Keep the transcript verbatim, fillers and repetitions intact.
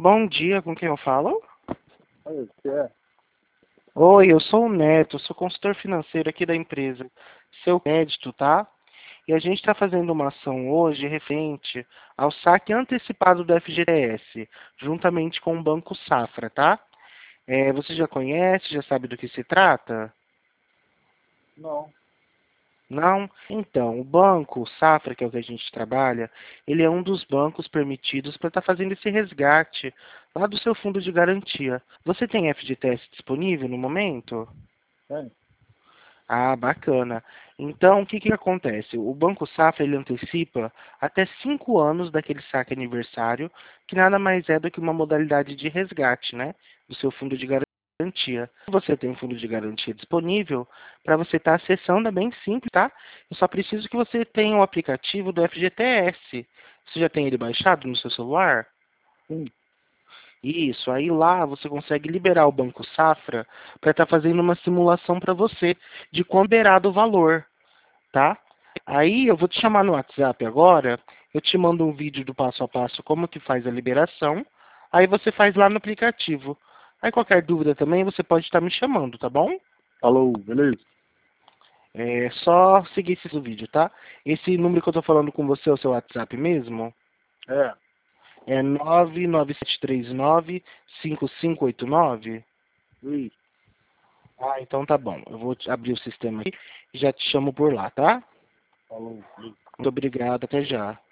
Bom dia, com quem eu falo? Oi, você é? Oi, eu sou o Neto, sou consultor financeiro aqui da empresa Seu Crédito, tá? E a gente está fazendo uma ação hoje referente ao saque antecipado do F G T S, juntamente com o Banco Safra, tá? É, você já conhece, já sabe do que se trata? Não. Não? Então, o Banco Safra, que é o que a gente trabalha, ele é um dos bancos permitidos para estar fazendo esse resgate lá do seu fundo de garantia. Você tem F G T S disponível no momento? Tem? Ah, bacana. Então, o que que acontece? O Banco Safra, ele antecipa até cinco anos daquele saque aniversário, que nada mais é do que uma modalidade de resgate, né? Do seu fundo de garantia. Se você tem um fundo de garantia disponível, para você estar acessando é bem simples, tá? Eu só preciso que você tenha o aplicativo do F G T S. Você já tem ele baixado no seu celular? Sim. Isso, aí lá você consegue liberar o Banco Safra para estar fazendo uma simulação para você de quão liberado o valor, tá? Aí eu vou te chamar no WhatsApp agora, eu te mando um vídeo do passo a passo como que faz a liberação, aí você faz lá no aplicativo. Aí qualquer dúvida também você pode estar me chamando, tá bom? Falou, beleza? É só seguir esse vídeo, tá? Esse número que eu tô falando com você é o seu WhatsApp mesmo? É. É nove nove sete três nove cinco cinco oito nove? Isso. Ah, então tá bom. Eu vou te- abrir o sistema aqui e já te chamo por lá, tá? Falou, beleza. Muito obrigado, até já.